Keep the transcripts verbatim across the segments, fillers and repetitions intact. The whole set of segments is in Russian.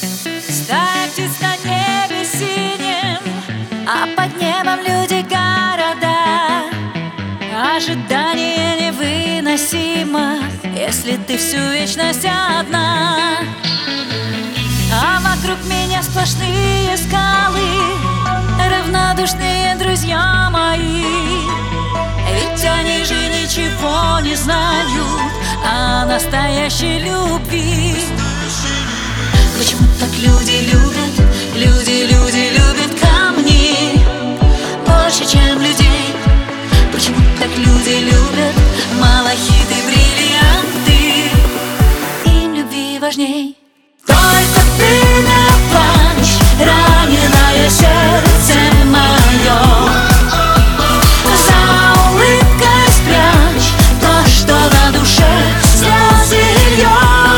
Стая птиц на небе синим, а под небом люди города. Ожидание невыносимо, если ты всю вечность одна. А вокруг меня сплошные скалы, равнодушные друзья мои. Ведь они же ничего не знают о настоящей любви. Почему так люди любят, люди, люди любят камни больше, чем людей? Почему так люди любят малахиты, бриллианты? Им любви важней. Только ты не плачь, раненое сердце мое. За улыбкой спрячь то, что на душе слезы льет.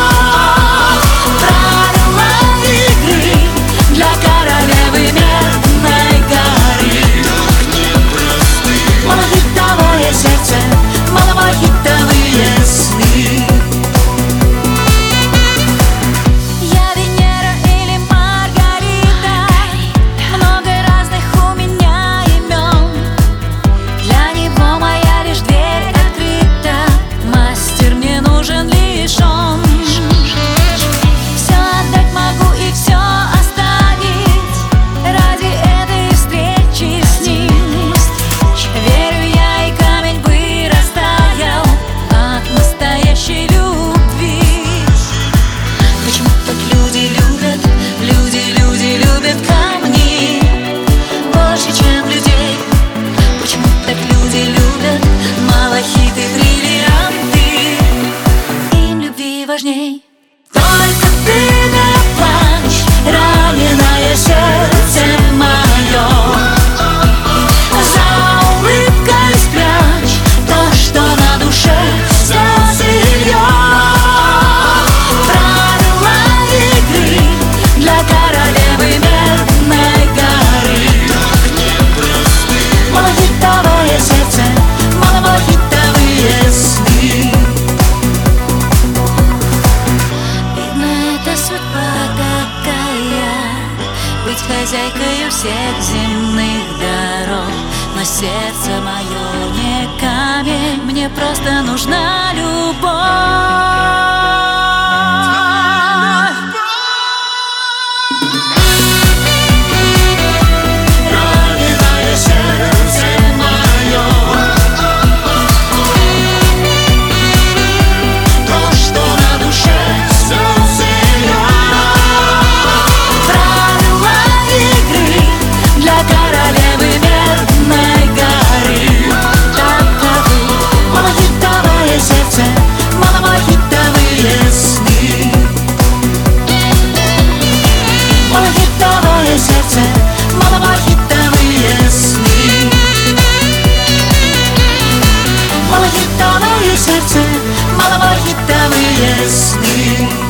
Правила игры для королевы Медной горы. Малахитовое сердце, малахитовые сны. Важней. Только ты не плачь, раненое сердце мое. За улыбкой спрячь то, что на душе слезы льет. Правила игры для королевы Медной горы. Малахитовое сердце, малахитовые сны. Быть хозяйкой всех земных дорог, но сердце мое не камень, мне просто нужна любовь. Сердце, малахитовые сны. Малахитовое сердце, малахитовые сны.